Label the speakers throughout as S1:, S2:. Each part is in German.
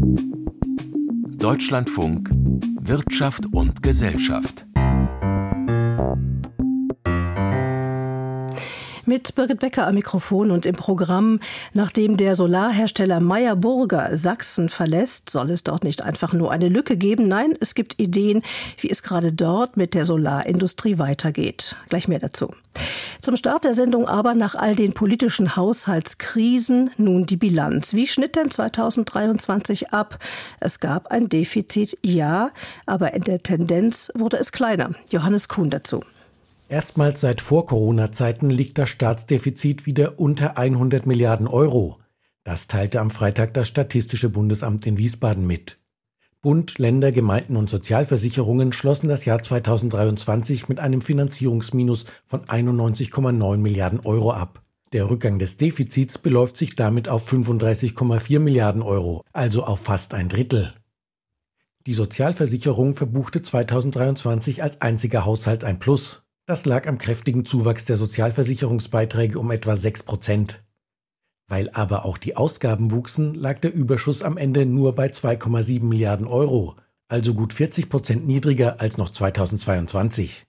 S1: Deutschlandfunk Wirtschaft und Gesellschaft.
S2: Mit Birgit Becker am Mikrofon und im Programm. Nachdem der Solarhersteller Meyer Burger Sachsen verlässt, soll es dort nicht einfach nur eine Lücke geben. Nein, es gibt Ideen, wie es gerade dort mit der Solarindustrie weitergeht. Gleich mehr dazu. Zum Start der Sendung aber nach all den politischen Haushaltskrisen nun die Bilanz. Wie schnitt denn 2023 ab? Es gab ein Defizit, ja, aber in der Tendenz wurde es kleiner. Johannes Kuhn dazu.
S3: Erstmals seit Vor-Corona-Zeiten liegt das Staatsdefizit wieder unter 100 Milliarden Euro. Das teilte am Freitag das Statistische Bundesamt in Wiesbaden mit. Bund, Länder, Gemeinden und Sozialversicherungen schlossen das Jahr 2023 mit einem Finanzierungsminus von 91,9 Milliarden Euro ab. Der Rückgang des Defizits beläuft sich damit auf 35,4 Milliarden Euro, also auf fast ein Drittel. Die Sozialversicherung verbuchte 2023 als einziger Haushalt ein Plus. Das lag am kräftigen Zuwachs der Sozialversicherungsbeiträge um etwa 6%. Weil aber auch die Ausgaben wuchsen, lag der Überschuss am Ende nur bei 2,7 Milliarden Euro, also gut 40% niedriger als noch 2022.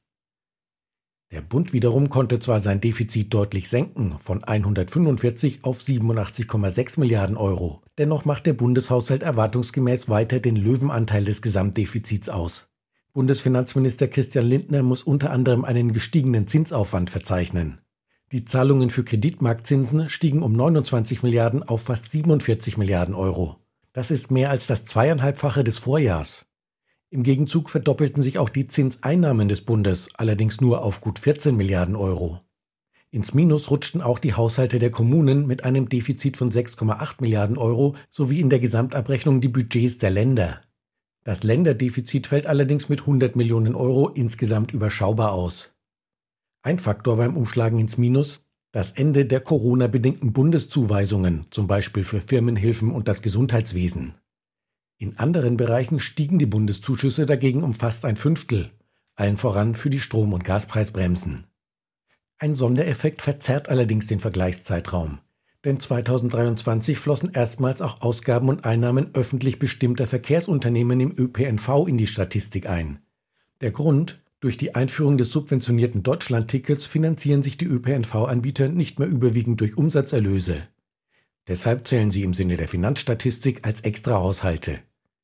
S3: Der Bund wiederum konnte zwar sein Defizit deutlich senken, von 145 auf 87,6 Milliarden Euro. Dennoch macht der Bundeshaushalt erwartungsgemäß weiter den Löwenanteil des Gesamtdefizits aus. Bundesfinanzminister Christian Lindner muss unter anderem einen gestiegenen Zinsaufwand verzeichnen. Die Zahlungen für Kreditmarktzinsen stiegen um 29 Milliarden auf fast 47 Milliarden Euro. Das ist mehr als das 2,5-fache des Vorjahrs. Im Gegenzug verdoppelten sich auch die Zinseinnahmen des Bundes, allerdings nur auf gut 14 Milliarden Euro. Ins Minus rutschten auch die Haushalte der Kommunen mit einem Defizit von 6,8 Milliarden Euro sowie in der Gesamtabrechnung die Budgets der Länder. Das Länderdefizit fällt allerdings mit 100 Millionen Euro insgesamt überschaubar aus. Ein Faktor beim Umschlagen ins Minus: das Ende der Corona-bedingten Bundeszuweisungen, zum Beispiel für Firmenhilfen und das Gesundheitswesen. In anderen Bereichen stiegen die Bundeszuschüsse dagegen um fast ein Fünftel, allen voran für die Strom- und Gaspreisbremsen. Ein Sondereffekt verzerrt allerdings den Vergleichszeitraum. Denn 2023 flossen erstmals auch Ausgaben und Einnahmen öffentlich bestimmter Verkehrsunternehmen im ÖPNV in die Statistik ein. Der Grund: durch die Einführung des subventionierten Deutschlandtickets finanzieren sich die ÖPNV-Anbieter nicht mehr überwiegend durch Umsatzerlöse. Deshalb zählen sie im Sinne der Finanzstatistik als Extrahaushalte.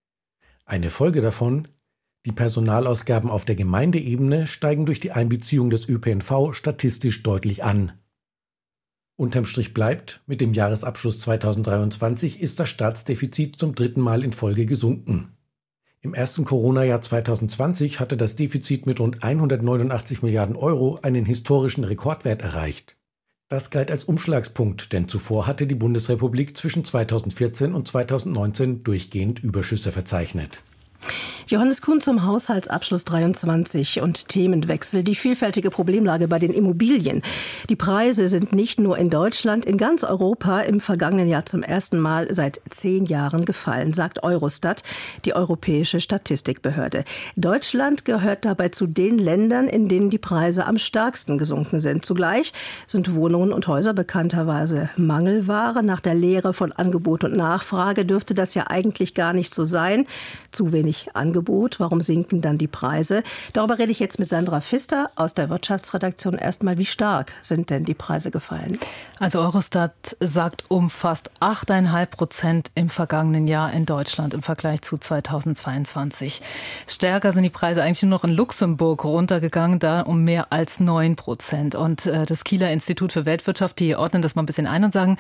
S3: Eine Folge davon: die Personalausgaben auf der Gemeindeebene steigen durch die Einbeziehung des ÖPNV statistisch deutlich an. Unterm Strich bleibt: mit dem Jahresabschluss 2023 ist das Staatsdefizit zum 3. Mal in Folge gesunken. Im ersten Corona-Jahr 2020 hatte das Defizit mit rund 189 Milliarden Euro einen historischen Rekordwert erreicht. Das galt als Umschlagspunkt, denn zuvor hatte die Bundesrepublik zwischen 2014 und 2019 durchgehend Überschüsse verzeichnet.
S2: Johannes Kuhn zum Haushaltsabschluss 23 und Themenwechsel. Die vielfältige Problemlage bei den Immobilien. Die Preise sind nicht nur in Deutschland, in ganz Europa im vergangenen Jahr zum ersten Mal seit 10 Jahren gefallen, sagt Eurostat, die europäische Statistikbehörde. Deutschland gehört dabei zu den Ländern, in denen die Preise am stärksten gesunken sind. Zugleich sind Wohnungen und Häuser bekannterweise Mangelware. Nach der Lehre von Angebot und Nachfrage dürfte das ja eigentlich gar nicht so sein. Zu wenig Angebot. Warum sinken dann die Preise? Darüber rede ich jetzt mit Sandra Pfister aus der Wirtschaftsredaktion. Erstmal, wie stark sind denn die Preise gefallen?
S4: Also Eurostat sagt um fast 8,5% im vergangenen Jahr in Deutschland im Vergleich zu 2022. Stärker sind die Preise eigentlich nur noch in Luxemburg runtergegangen, da um mehr als 9%. Und das Kieler Institut für Weltwirtschaft, die ordnen das mal ein bisschen ein und sagen,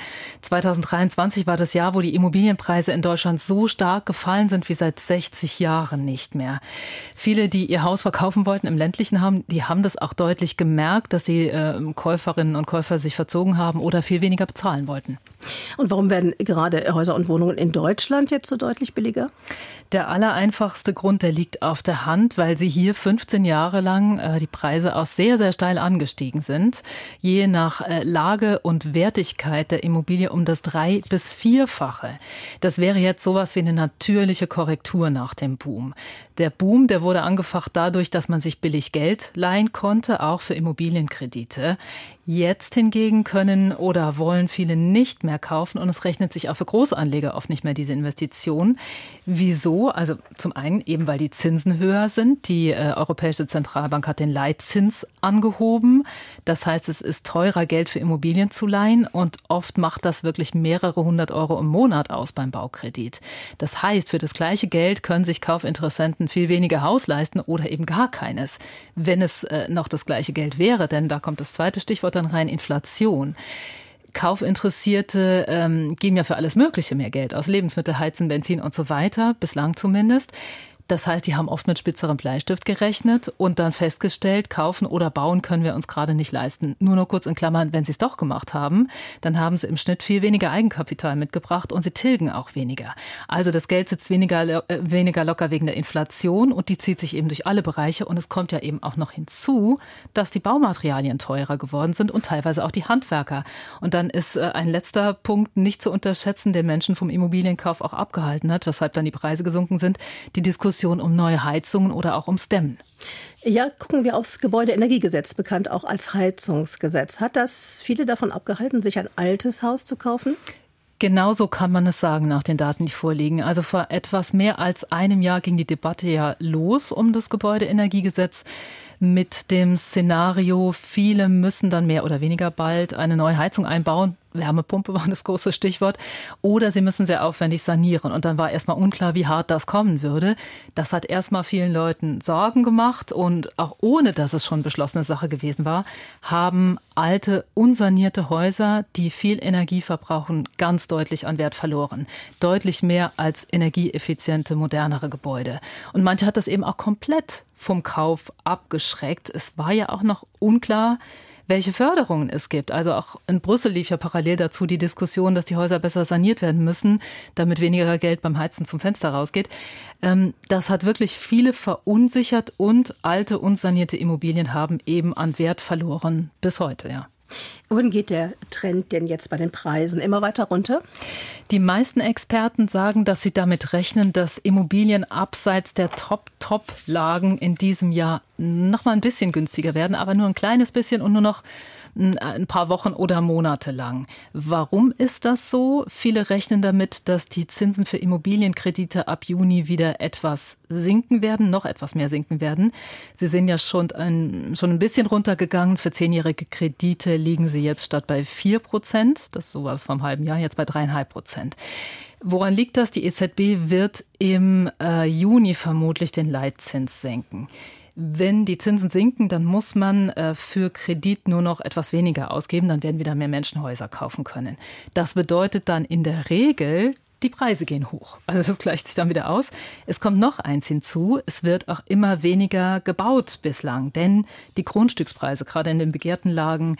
S4: 2023 war das Jahr, wo die Immobilienpreise in Deutschland so stark gefallen sind wie seit 60 Jahren nicht mehr. Viele, die ihr Haus verkaufen wollten im ländlichen Raum, die haben das auch deutlich gemerkt, dass die Käuferinnen und Käufer sich verzogen haben oder viel weniger bezahlen wollten.
S2: Und warum werden gerade Häuser und Wohnungen in Deutschland jetzt so deutlich billiger?
S4: Der allereinfachste Grund, der liegt auf der Hand, weil sie hier 15 Jahre lang die Preise auch sehr, sehr steil angestiegen sind. Je nach Lage und Wertigkeit der Immobilie um das 3- bis 4-fache. Das wäre jetzt sowas wie eine natürliche Korrektur nach dem Boom. Der Boom, der wurde angefacht dadurch, dass man sich billig Geld leihen konnte, auch für Immobilienkredite. Jetzt hingegen können oder wollen viele nicht mehr kaufen und es rechnet sich auch für Großanleger oft nicht mehr diese Investition. Wieso? Also zum einen eben, weil die Zinsen höher sind. Die Europäische Zentralbank hat den Leitzins angehoben. Das heißt, es ist teurer, Geld für Immobilien zu leihen und oft macht das wirklich mehrere 100 Euro im Monat aus beim Baukredit. Das heißt, für das gleiche Geld können sich Kaufinteressenten viel weniger Haus leisten oder eben gar keines, wenn es noch das gleiche Geld wäre. Denn da kommt das zweite Stichwort dann rein, Inflation. Kaufinteressierte geben ja für alles Mögliche mehr Geld aus, Lebensmittel, Heizen, Benzin und so weiter, bislang zumindest. Das heißt, die haben oft mit spitzerem Bleistift gerechnet und dann festgestellt, kaufen oder bauen können wir uns gerade nicht leisten. Nur noch kurz in Klammern, wenn sie es doch gemacht haben, dann haben sie im Schnitt viel weniger Eigenkapital mitgebracht und sie tilgen auch weniger. Also das Geld sitzt weniger locker wegen der Inflation und die zieht sich eben durch alle Bereiche. Und es kommt ja eben auch noch hinzu, dass die Baumaterialien teurer geworden sind und teilweise auch die Handwerker. Und dann ist ein letzter Punkt nicht zu unterschätzen, der Menschen vom Immobilienkauf auch abgehalten hat, weshalb dann die Preise gesunken sind, die Diskussion um neue Heizungen oder auch ums Dämmen.
S2: Ja, gucken wir aufs Gebäudeenergiegesetz, bekannt auch als Heizungsgesetz. Hat das viele davon abgehalten, sich ein altes Haus zu kaufen?
S4: Genauso kann man es sagen nach den Daten, die vorliegen. Also vor etwas mehr als einem Jahr ging die Debatte ja los um das Gebäudeenergiegesetz mit dem Szenario, viele müssen dann mehr oder weniger bald eine neue Heizung einbauen. Wärmepumpe war das große Stichwort. Oder sie müssen sehr aufwendig sanieren. Und dann war erstmal unklar, wie hart das kommen würde. Das hat erstmal vielen Leuten Sorgen gemacht. Und auch ohne, dass es schon beschlossene Sache gewesen war, haben alte, unsanierte Häuser, die viel Energie verbrauchen, ganz deutlich an Wert verloren. Deutlich mehr als energieeffiziente, modernere Gebäude. Und manche hat das eben auch komplett vom Kauf abgeschreckt. Es war ja auch noch unklar, welche Förderungen es gibt. Also auch in Brüssel lief ja parallel dazu die Diskussion, dass die Häuser besser saniert werden müssen, damit weniger Geld beim Heizen zum Fenster rausgeht. Das hat wirklich viele verunsichert und alte, unsanierte Immobilien haben eben an Wert verloren bis heute, ja.
S2: Wohin geht der Trend denn jetzt bei den Preisen? Immer weiter runter?
S4: Die meisten Experten sagen, dass sie damit rechnen, dass Immobilien abseits der Top-Lagen in diesem Jahr noch mal ein bisschen günstiger werden, aber nur ein kleines bisschen und nur noch ein paar Wochen oder Monate lang. Warum ist das so? Viele rechnen damit, dass die Zinsen für Immobilienkredite ab Juni wieder etwas sinken werden, noch etwas mehr sinken werden. Sie sind ja schon ein bisschen runtergegangen. Für 10-jährige Kredite liegen sie jetzt statt bei 4%, so war es vor einem halben Jahr, jetzt bei 3,5%. Woran liegt das? Die EZB wird im Juni vermutlich den Leitzins senken. Wenn die Zinsen sinken, dann muss man für Kredit nur noch etwas weniger ausgeben. Dann werden wieder mehr Menschen Häuser kaufen können. Das bedeutet dann in der Regel, die Preise gehen hoch. Also das gleicht sich dann wieder aus. Es kommt noch eins hinzu. Es wird auch immer weniger gebaut bislang. Denn die Grundstückspreise, gerade in den begehrten Lagen,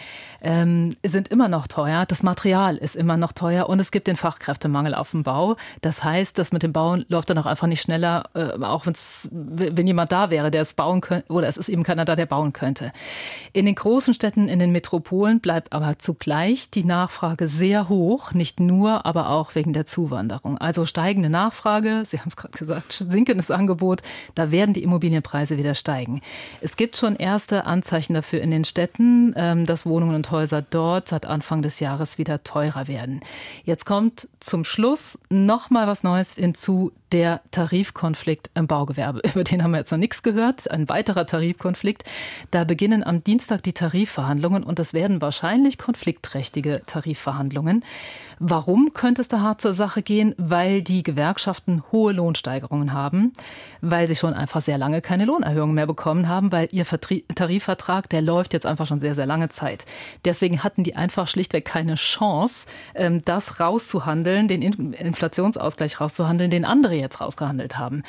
S4: sind immer noch teuer. Das Material ist immer noch teuer. Und es gibt den Fachkräftemangel auf dem Bau. Das heißt, das mit dem Bauen läuft dann auch einfach nicht schneller, auch wenn jemand da wäre, der es bauen könnte. Oder es ist eben keiner da, der bauen könnte. In den großen Städten, in den Metropolen bleibt aber zugleich die Nachfrage sehr hoch. Nicht nur, aber auch wegen der Zuwanderung. Also steigende Nachfrage, Sie haben es gerade gesagt, sinkendes Angebot, da werden die Immobilienpreise wieder steigen. Es gibt schon erste Anzeichen dafür in den Städten, dass Wohnungen und Häuser dort seit Anfang des Jahres wieder teurer werden. Jetzt kommt zum Schluss noch mal was Neues hinzu, der Tarifkonflikt im Baugewerbe. Über den haben wir jetzt noch nichts gehört. Ein weiterer Tarifkonflikt. Da beginnen am Dienstag die Tarifverhandlungen und das werden wahrscheinlich konfliktträchtige Tarifverhandlungen. Warum könnte es da hart zur Sache gehen? Weil die Gewerkschaften hohe Lohnsteigerungen haben, weil sie schon einfach sehr lange keine Lohnerhöhung mehr bekommen haben, weil ihr Tarifvertrag, der läuft jetzt einfach schon sehr, sehr lange Zeit. Deswegen hatten die einfach schlichtweg keine Chance, das rauszuhandeln, den Inflationsausgleich rauszuhandeln, den andere jetzt rausgehandelt haben.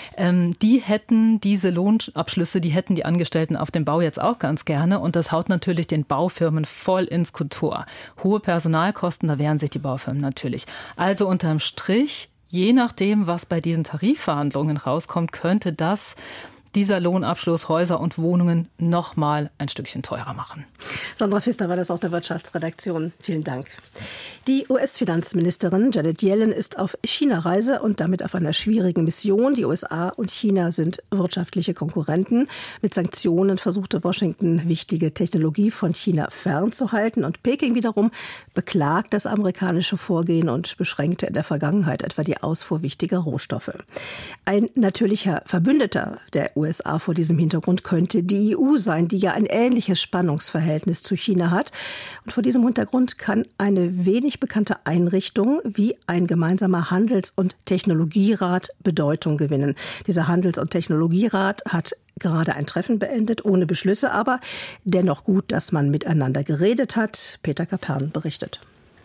S4: Die hätten diese Lohnabschlüsse, die hätten die Angestellten auf dem Bau jetzt auch ganz gerne und das haut natürlich den Baufirmen voll ins Kontor. Hohe Personalkosten, da wehren sich die Baufirmen natürlich. Also unterm Strich, je nachdem, was bei diesen Tarifverhandlungen rauskommt, könnte das dieser Lohnabschluss Häuser und Wohnungen noch mal ein Stückchen teurer machen.
S2: Sandra Pfister war das aus der Wirtschaftsredaktion. Vielen Dank. Die US-Finanzministerin Janet Yellen ist auf China-Reise und damit auf einer schwierigen Mission. Die USA und China sind wirtschaftliche Konkurrenten. Mit Sanktionen versuchte Washington, wichtige Technologie von China fernzuhalten. Und Peking wiederum beklagt das amerikanische Vorgehen und beschränkte in der Vergangenheit etwa die Ausfuhr wichtiger Rohstoffe. Ein natürlicher Verbündeter der USA vor diesem Hintergrund könnte die EU sein, die ja ein ähnliches Spannungsverhältnis zu China hat. Und vor diesem Hintergrund kann eine wenig bekannte Einrichtung wie ein gemeinsamer Handels- und Technologierat Bedeutung gewinnen. Dieser Handels- und Technologierat hat gerade ein Treffen beendet, ohne Beschlüsse, aber dennoch gut, dass man miteinander geredet hat. Peter Kapern berichtet.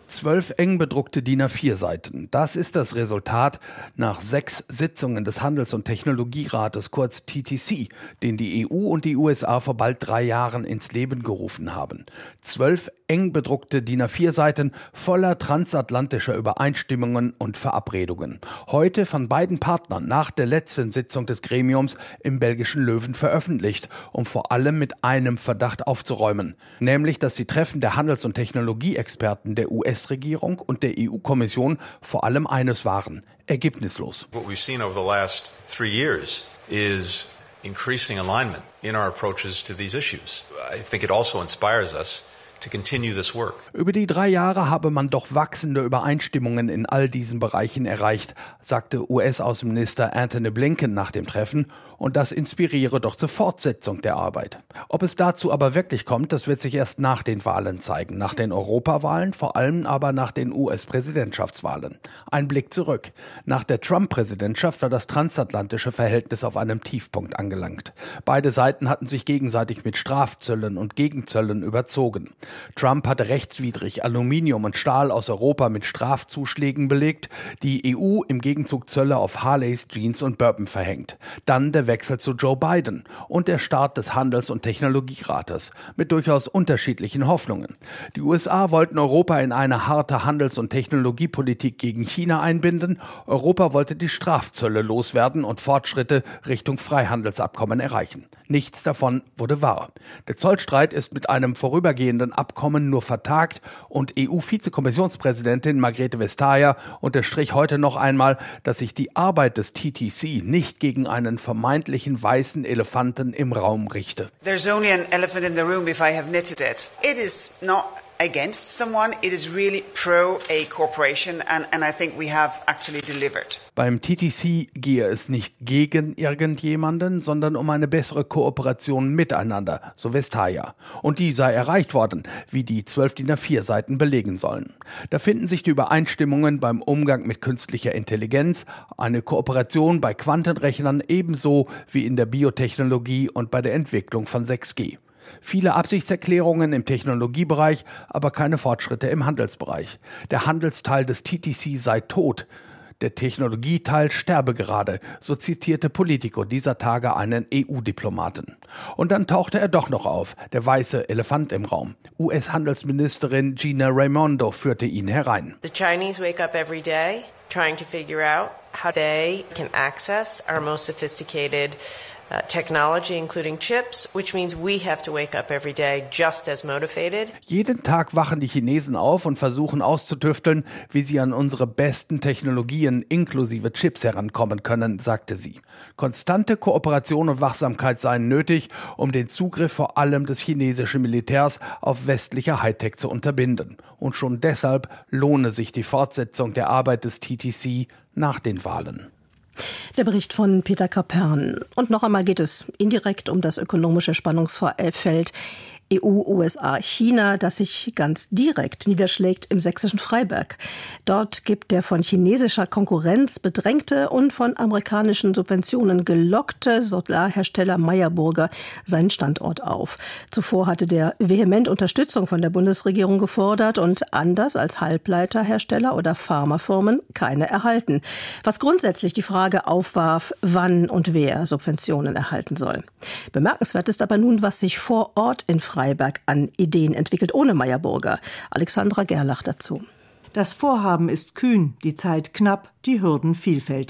S5: 12 eng bedruckte DIN A4-Seiten. Das ist das Resultat nach 6 Sitzungen des Handels- und Technologierates, kurz TTC, den die EU und die USA vor bald 3 Jahren ins Leben gerufen haben. 12 eng bedruckte DIN A4-Seiten voller transatlantischer Übereinstimmungen und Verabredungen. Heute von beiden Partnern nach der letzten Sitzung des Gremiums im belgischen Leuven veröffentlicht, um vor allem mit einem Verdacht aufzuräumen, nämlich, dass die Treffen der Handels- und Technologieexperten der US-Regierung und der EU-Kommission vor allem eines waren: ergebnislos.
S6: What we've seen over the last 3 years is increasing alignment in our approaches to these issues. I think it also inspires us to continue this work.
S5: Über die 3 Jahre habe man doch wachsende Übereinstimmungen in all diesen Bereichen erreicht, sagte US-Außenminister Antony Blinken nach dem Treffen, und das inspiriere doch zur Fortsetzung der Arbeit. Ob es dazu aber wirklich kommt, das wird sich erst nach den Wahlen zeigen, nach den Europawahlen, vor allem aber nach den US-Präsidentschaftswahlen. Ein Blick zurück. Nach der Trump-Präsidentschaft war das transatlantische Verhältnis auf einem Tiefpunkt angelangt. Beide Seiten hatten sich gegenseitig mit Strafzöllen und Gegenzöllen überzogen. Trump hatte rechtswidrig Aluminium und Stahl aus Europa mit Strafzuschlägen belegt, die EU im Gegenzug Zölle auf Harleys, Jeans und Bourbon verhängt. Dann der Wechsel zu Joe Biden und der Start des Handels- und Technologierates mit durchaus unterschiedlichen Hoffnungen. Die USA wollten Europa in eine harte Handels- und Technologiepolitik gegen China einbinden. Europa wollte die Strafzölle loswerden und Fortschritte Richtung Freihandelsabkommen erreichen. Nichts davon wurde wahr. Der Zollstreit ist mit einem vorübergehenden Abkommen nur vertagt und EU-Vizekommissionspräsidentin Margrethe Vestager unterstrich heute noch einmal, dass sich die Arbeit des TTC nicht gegen einen vermeintlichen weißen Elefanten im Raum richte.
S7: There's only an elephant in the room if I have knitted it. It is not against someone, it is really pro a corporation and I think we have actually delivered.
S5: Beim TTC gehe es nicht gegen irgendjemanden, sondern um eine bessere Kooperation miteinander, so Vestager. Und die sei erreicht worden, wie die 12 DIN A4-Seiten belegen sollen. Da finden sich die Übereinstimmungen beim Umgang mit künstlicher Intelligenz, eine Kooperation bei Quantenrechnern ebenso wie in der Biotechnologie und bei der Entwicklung von 6G. Viele Absichtserklärungen im Technologiebereich, aber keine Fortschritte im Handelsbereich. Der Handelsteil des TTC sei tot. Der Technologieteil sterbe gerade, so zitierte Politico dieser Tage einen EU-Diplomaten. Und dann tauchte er doch noch auf, der weiße Elefant im Raum. US-Handelsministerin Gina Raimondo führte ihn herein.
S8: The Chinese wake up every day trying to figure out how they can access our most sophisticated technology, including chips, which means we have to wake up every day just as motivated.
S5: Jeden Tag wachen die Chinesen auf und versuchen auszutüfteln, wie sie an unsere besten Technologien inklusive Chips herankommen können, sagte sie. Konstante Kooperation und Wachsamkeit seien nötig, um den Zugriff vor allem des chinesischen Militärs auf westliche Hightech zu unterbinden. Und schon deshalb lohne sich die Fortsetzung der Arbeit des TTC nach den Wahlen.
S2: Der Bericht von Peter Kapern. Und noch einmal geht es indirekt um das ökonomische Spannungsfeld EU, USA, China, das sich ganz direkt niederschlägt im sächsischen Freiberg. Dort gibt der von chinesischer Konkurrenz bedrängte und von amerikanischen Subventionen gelockte Solarhersteller Meyer Burger seinen Standort auf. Zuvor hatte der vehement Unterstützung von der Bundesregierung gefordert und anders als Halbleiterhersteller oder Pharmafirmen keine erhalten. Was grundsätzlich die Frage aufwarf, wann und wer Subventionen erhalten soll. Bemerkenswert ist aber nun, was sich vor Ort in Freiberg an Ideen entwickelt, ohne Meyer Burger. Alexandra Gerlach dazu.
S9: Das Vorhaben ist kühn, die Zeit knapp, die Hürden vielfältig.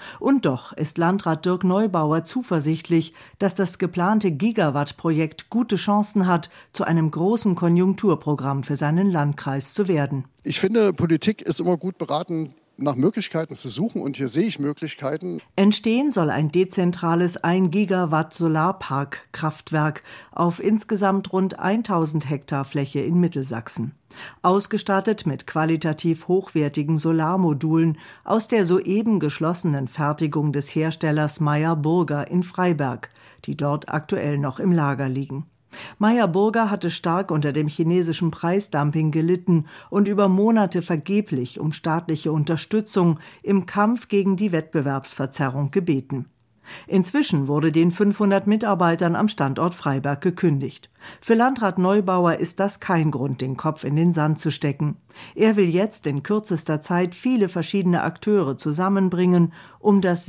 S9: Und doch ist Landrat Dirk Neubauer zuversichtlich, dass das geplante Gigawatt-Projekt gute Chancen hat, zu einem großen Konjunkturprogramm für seinen Landkreis zu werden.
S10: Ich finde, Politik ist immer gut beraten, nach Möglichkeiten zu suchen, und hier sehe ich Möglichkeiten.
S9: Entstehen soll ein dezentrales 1 Gigawatt Solarpark-Kraftwerk auf insgesamt rund 1000 Hektar Fläche in Mittelsachsen. Ausgestattet mit qualitativ hochwertigen Solarmodulen aus der soeben geschlossenen Fertigung des Herstellers Meyer Burger in Freiberg, die dort aktuell noch im Lager liegen. Meyer Burger hatte stark unter dem chinesischen Preisdumping gelitten und über Monate vergeblich um staatliche Unterstützung im Kampf gegen die Wettbewerbsverzerrung gebeten. Inzwischen wurde den 500 Mitarbeitern am Standort Freiberg gekündigt. Für Landrat Neubauer ist das kein Grund, den Kopf in den Sand zu stecken. Er will jetzt in kürzester Zeit viele verschiedene Akteure zusammenbringen, um das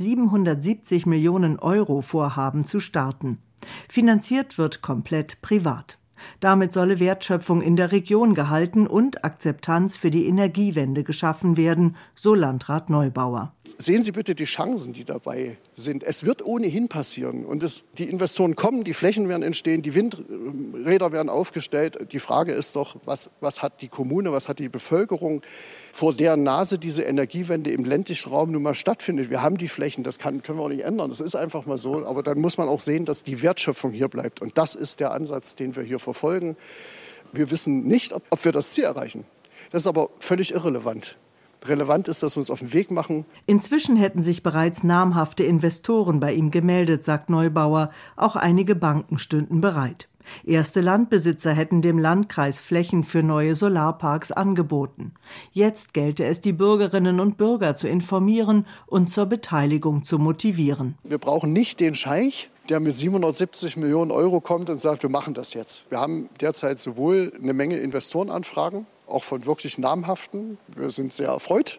S9: 770 Millionen Euro Vorhaben zu starten. Finanziert wird komplett privat. Damit solle Wertschöpfung in der Region gehalten und Akzeptanz für die Energiewende geschaffen werden, so Landrat Neubauer.
S10: Sehen Sie bitte die Chancen, die dabei sind. Es wird ohnehin passieren. Und die Investoren kommen, die Flächen werden entstehen, die Windräder werden aufgestellt. Die Frage ist doch, was hat die Kommune, was hat die Bevölkerung, vor deren Nase diese Energiewende im ländlichen Raum nun mal stattfindet. Wir haben die Flächen, das können wir auch nicht ändern. Das ist einfach mal so. Aber dann muss man auch sehen, dass die Wertschöpfung hier bleibt. Und das ist der Ansatz, den wir hier verfolgen. Wir wissen nicht, ob wir das Ziel erreichen. Das ist aber völlig irrelevant. Relevant ist, dass wir uns auf den Weg machen.
S9: Inzwischen hätten sich bereits namhafte Investoren bei ihm gemeldet, sagt Neubauer. Auch einige Banken stünden bereit. Erste Landbesitzer hätten dem Landkreis Flächen für neue Solarparks angeboten. Jetzt gelte es, die Bürgerinnen und Bürger zu informieren und zur Beteiligung zu motivieren.
S10: Wir brauchen nicht den Scheich, der mit 770 Millionen Euro kommt und sagt, wir machen das jetzt. Wir haben derzeit sowohl eine Menge Investorenanfragen, auch von wirklich namhaften. Wir sind sehr erfreut.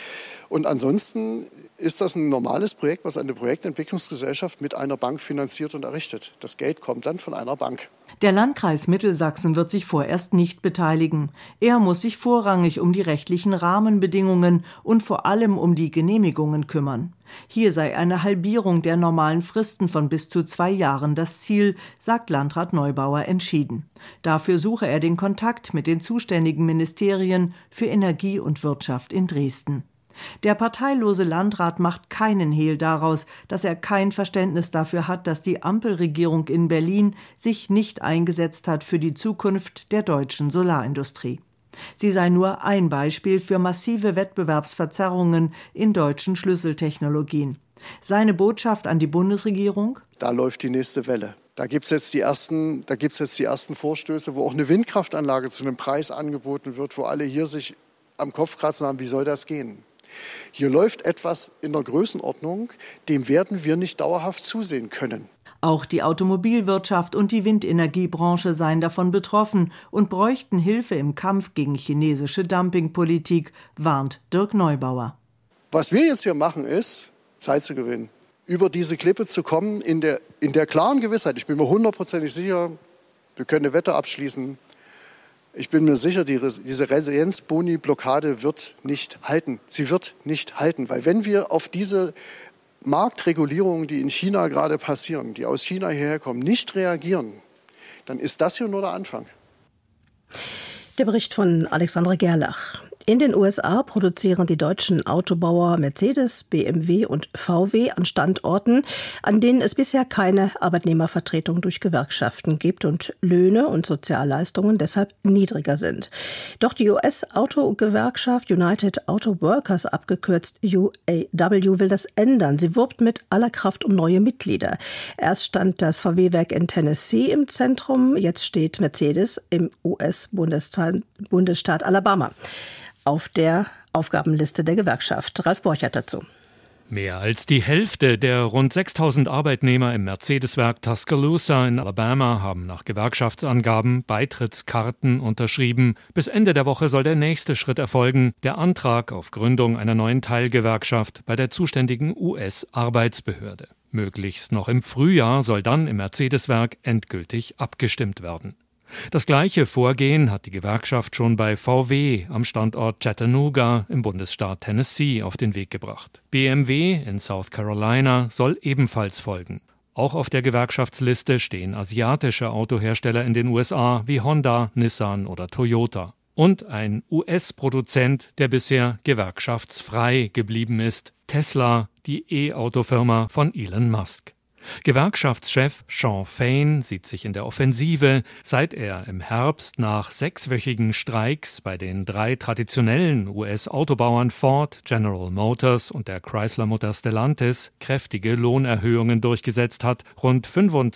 S10: Und ansonsten ist das ein normales Projekt, was eine Projektentwicklungsgesellschaft mit einer Bank finanziert und errichtet. Das Geld kommt dann von einer Bank.
S9: Der Landkreis Mittelsachsen wird sich vorerst nicht beteiligen. Er muss sich vorrangig um die rechtlichen Rahmenbedingungen und vor allem um die Genehmigungen kümmern. Hier sei eine Halbierung der normalen Fristen von bis zu 2 Jahren das Ziel, sagt Landrat Neubauer entschieden. Dafür suche er den Kontakt mit den zuständigen Ministerien für Energie und Wirtschaft in Dresden. Der parteilose Landrat macht keinen Hehl daraus, dass er kein Verständnis dafür hat, dass die Ampelregierung in Berlin sich nicht eingesetzt hat für die Zukunft der deutschen Solarindustrie. Sie sei nur ein Beispiel für massive Wettbewerbsverzerrungen in deutschen Schlüsseltechnologien. Seine Botschaft an die Bundesregierung?
S10: Da läuft die nächste Welle. Da gibt es jetzt die ersten Vorstöße, wo auch eine Windkraftanlage zu einem Preis angeboten wird, wo alle hier sich am Kopf kratzen haben, wie soll das gehen? Hier läuft etwas in der Größenordnung, dem werden wir nicht dauerhaft zusehen können.
S9: Auch die Automobilwirtschaft und die Windenergiebranche seien davon betroffen und bräuchten Hilfe im Kampf gegen chinesische Dumpingpolitik, warnt Dirk Neubauer.
S10: Was wir jetzt hier machen, ist, Zeit zu gewinnen. Über diese Klippe zu kommen in der klaren Gewissheit, ich bin mir 100% sicher, wir können eine Wette abschließen. Ich bin mir sicher, diese Resilienzboni-Blockade wird nicht halten. Sie wird nicht halten, weil wenn wir auf diese Marktregulierungen, die in China gerade passieren, die aus China hierher kommen, nicht reagieren, dann ist das hier nur der Anfang.
S2: Der Bericht von Alexandra Gerlach. In den USA produzieren die deutschen Autobauer Mercedes, BMW und VW an Standorten, an denen es bisher keine Arbeitnehmervertretung durch Gewerkschaften gibt und Löhne und Sozialleistungen deshalb niedriger sind. Doch die US-Autogewerkschaft United Auto Workers, abgekürzt UAW, will das ändern. Sie wirbt mit aller Kraft um neue Mitglieder. Erst stand das VW-Werk in Tennessee im Zentrum, jetzt steht Mercedes im US-Bundesstaat Alabama auf der Aufgabenliste der Gewerkschaft. Ralf Borchert dazu.
S11: Mehr als die Hälfte der rund 6.000 Arbeitnehmer im Mercedes-Werk Tuscaloosa in Alabama haben nach Gewerkschaftsangaben Beitrittskarten unterschrieben. Bis Ende der Woche soll der nächste Schritt erfolgen, der Antrag auf Gründung einer neuen Teilgewerkschaft bei der zuständigen US-Arbeitsbehörde. Möglichst noch im Frühjahr soll dann im Mercedes-Werk endgültig abgestimmt werden. Das gleiche Vorgehen hat die Gewerkschaft schon bei VW am Standort Chattanooga im Bundesstaat Tennessee auf den Weg gebracht. BMW in South Carolina soll ebenfalls folgen. Auch auf der Gewerkschaftsliste stehen asiatische Autohersteller in den USA wie Honda, Nissan oder Toyota. Und ein US-Produzent, der bisher gewerkschaftsfrei geblieben ist, Tesla, die E-Auto-Firma von Elon Musk. Gewerkschaftschef Shawn Fain sieht sich in der Offensive, seit er im Herbst nach 6-wöchigen Streiks bei den 3 traditionellen US-Autobauern Ford, General Motors und der Chrysler-Mutter Stellantis kräftige Lohnerhöhungen durchgesetzt hat, rund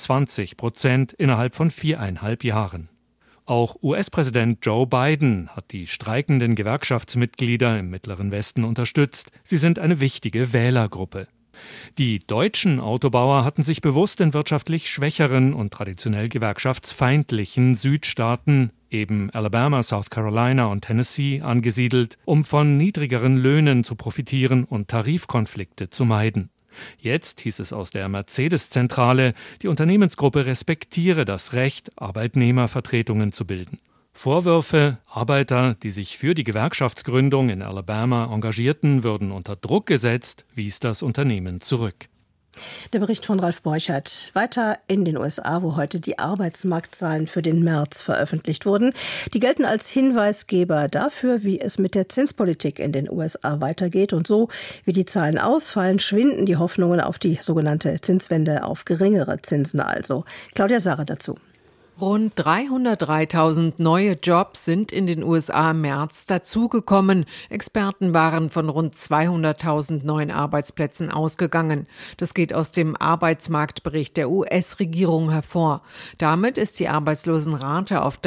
S11: 25% innerhalb von 4,5 Jahren. Auch US-Präsident Joe Biden hat die streikenden Gewerkschaftsmitglieder im Mittleren Westen unterstützt. Sie sind eine wichtige Wählergruppe. Die deutschen Autobauer hatten sich bewusst in wirtschaftlich schwächeren und traditionell gewerkschaftsfeindlichen Südstaaten, eben Alabama, South Carolina und Tennessee, angesiedelt, um von niedrigeren Löhnen zu profitieren und Tarifkonflikte zu meiden. Jetzt hieß es aus der Mercedes-Zentrale, die Unternehmensgruppe respektiere das Recht, Arbeitnehmervertretungen zu bilden. Vorwürfe, Arbeiter, die sich für die Gewerkschaftsgründung in Alabama engagierten, würden unter Druck gesetzt, wies das Unternehmen zurück.
S2: Der Bericht von Ralf Borchert. Weiter in den USA, wo heute die Arbeitsmarktzahlen für den März veröffentlicht wurden. Die gelten als Hinweisgeber dafür, wie es mit der Zinspolitik in den USA weitergeht. Und so, wie die Zahlen ausfallen, schwinden die Hoffnungen auf die sogenannte Zinswende, auf geringere Zinsen also. Claudia Sarre dazu.
S12: Rund 303.000 neue Jobs sind in den USA im März dazugekommen. Experten waren von rund 200.000 neuen Arbeitsplätzen ausgegangen. Das geht aus dem Arbeitsmarktbericht der US-Regierung hervor. Damit ist die Arbeitslosenrate auf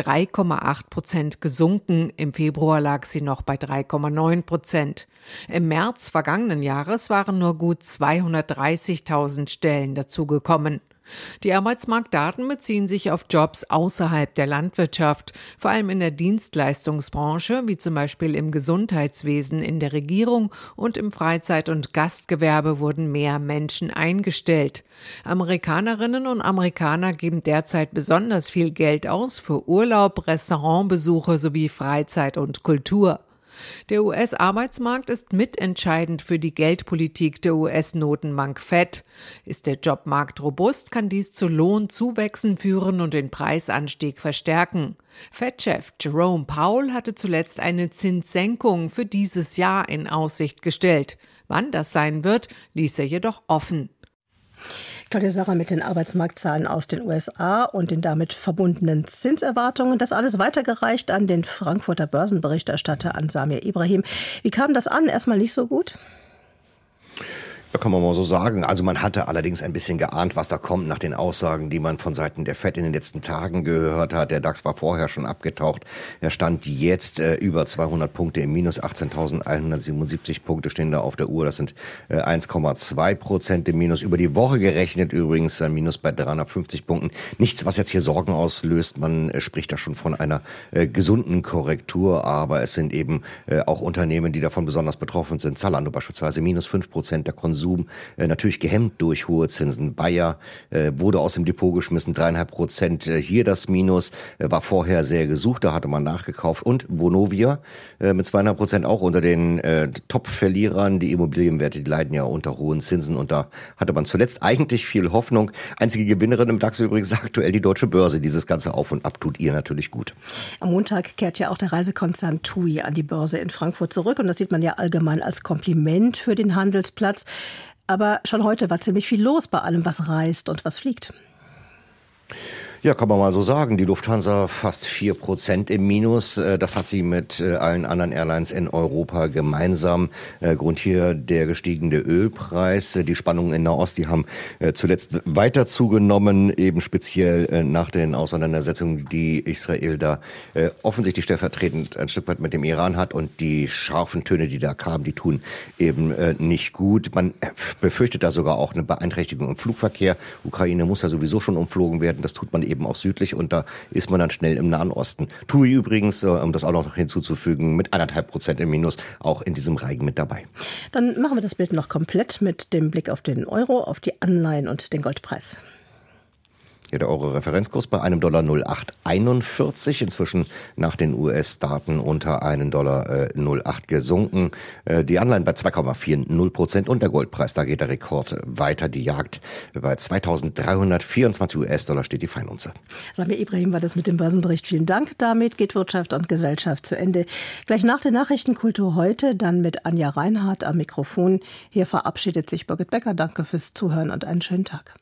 S12: 3,8% gesunken. Im Februar lag sie noch bei 3,9%. Im März vergangenen Jahres waren nur gut 230.000 Stellen dazugekommen. Die Arbeitsmarktdaten beziehen sich auf Jobs außerhalb der Landwirtschaft, vor allem in der Dienstleistungsbranche, wie zum Beispiel im Gesundheitswesen, in der Regierung und im Freizeit- und Gastgewerbe wurden mehr Menschen eingestellt. Amerikanerinnen und Amerikaner geben derzeit besonders viel Geld aus für Urlaub, Restaurantbesuche sowie Freizeit und Kultur. Der US-Arbeitsmarkt ist mitentscheidend für die Geldpolitik der US-Notenbank Fed. Ist der Jobmarkt robust, kann dies zu Lohnzuwächsen führen und den Preisanstieg verstärken. Fed-Chef Jerome Powell hatte zuletzt eine Zinssenkung für dieses Jahr in Aussicht gestellt. Wann das sein wird, ließ er jedoch offen.
S2: Claudia Sarre mit den Arbeitsmarktzahlen aus den USA und den damit verbundenen Zinserwartungen. Das alles weitergereicht an den Frankfurter Börsenberichterstatter, an Samir Ibrahim. Wie kam das an? Erstmal nicht so gut?
S13: Ja, kann man mal so sagen. Also man hatte allerdings ein bisschen geahnt, was da kommt nach den Aussagen, die man von Seiten der FED in den letzten Tagen gehört hat. Der DAX war vorher schon abgetaucht. Er stand jetzt über 200 Punkte im Minus. 18.177 Punkte stehen da auf der Uhr. Das sind 1,2% im Minus. Über die Woche gerechnet übrigens ein Minus bei 350 Punkten. Nichts, was jetzt hier Sorgen auslöst. Man spricht da schon von einer gesunden Korrektur. Aber es sind eben auch Unternehmen, die davon besonders betroffen sind. Zalando beispielsweise minus 5%. Der Konsum natürlich gehemmt durch hohe Zinsen. Bayer wurde aus dem Depot geschmissen, 3,5%. Hier das Minus war vorher sehr gesucht, da hatte man nachgekauft. Und Vonovia mit 2,5% auch unter den Top-Verlierern. Die Immobilienwerte, die leiden ja unter hohen Zinsen und da hatte man zuletzt eigentlich viel Hoffnung. Einzige Gewinnerin im DAX übrigens aktuell die Deutsche Börse. Dieses ganze Auf und Ab tut ihr natürlich gut.
S2: Am Montag kehrt ja auch der Reisekonzern TUI an die Börse in Frankfurt zurück und das sieht man ja allgemein als Kompliment für den Handelsplatz. Aber schon heute war ziemlich viel los bei allem, was reist und was fliegt.
S13: Ja, kann man mal so sagen. Die Lufthansa fast 4% im Minus. Das hat sie mit allen anderen Airlines in Europa gemeinsam. Grund hier der gestiegene Ölpreis. Die Spannungen in Nahost, die haben zuletzt weiter zugenommen, eben speziell nach den Auseinandersetzungen, die Israel da offensichtlich stellvertretend ein Stück weit mit dem Iran hat. Und die scharfen Töne, die da kamen, die tun eben nicht gut. Man befürchtet da sogar auch eine Beeinträchtigung im Flugverkehr. Ukraine muss ja sowieso schon umflogen werden. Das tut man eben auch südlich und da ist man dann schnell im Nahen Osten. TUI übrigens, um das auch noch hinzuzufügen, mit 1,5% im Minus auch in diesem Reigen mit dabei.
S2: Dann machen wir das Bild noch komplett mit dem Blick auf den Euro, auf die Anleihen und den Goldpreis.
S13: Ja, der Euro-Referenzkurs bei $1,0841, inzwischen nach den US-Daten unter $1,08 gesunken. Die Anleihen bei 2,40% und der Goldpreis, da geht der Rekord weiter. Die Jagd bei 2.324 US-Dollar steht die Feinunze.
S2: Samir Ibrahim war das mit dem Börsenbericht. Vielen Dank. Damit geht Wirtschaft und Gesellschaft zu Ende. Gleich nach den Nachrichten Kultur heute, dann mit Anja Reinhardt am Mikrofon. Hier verabschiedet sich Birgit Becker. Danke fürs Zuhören und einen schönen Tag.